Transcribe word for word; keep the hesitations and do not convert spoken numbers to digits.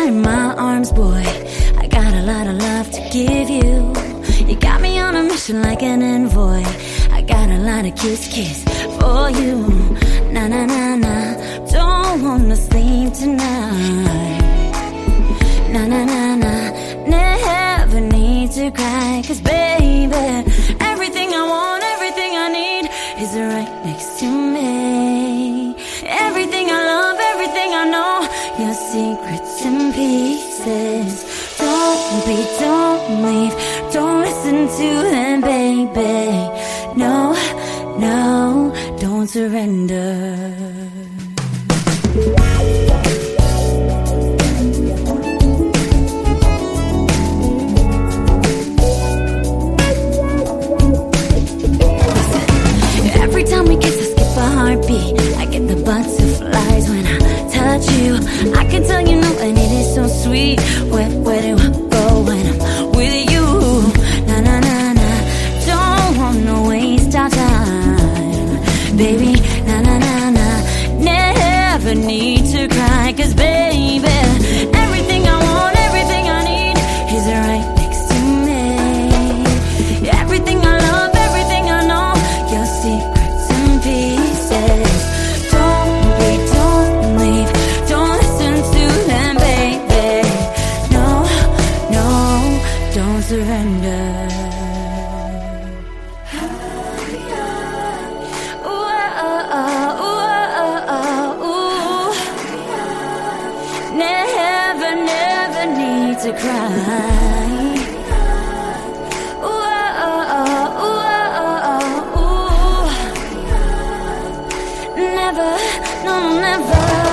in my arms, boy. I got a lot of love to give you. You got me on a mission like an envoy. I got a lot of kiss, kiss for you. Na na na na, don't wanna sleep tonight. Na na na na, never need to cry. Cause baby, everything I want, everything I need is right next to me. Everything I love, everything I know, your secrets and pieces. Don't be, don't leave, don't listen to them, baby. No, no, don't surrender. Every time we kiss, I skip a heartbeat. I get the butterflies when I touch you. I can tell you know, and it is so sweet. Where, where do I go when I'm with you? Na na na na, don't wanna waste our time, baby. Na na na na, never need to cry. Cause baby, everything I want, everything I need is right next to me. Everything I love, everything I know, your secrets and pieces. Don't be, don't leave, don't listen to them, baby. No, no, don't surrender. Ooh, oh, oh, ooh, oh, oh, ooh. Never, never need to cry. Ooh, oh, oh, ooh, oh, oh, ooh. Never, no, never.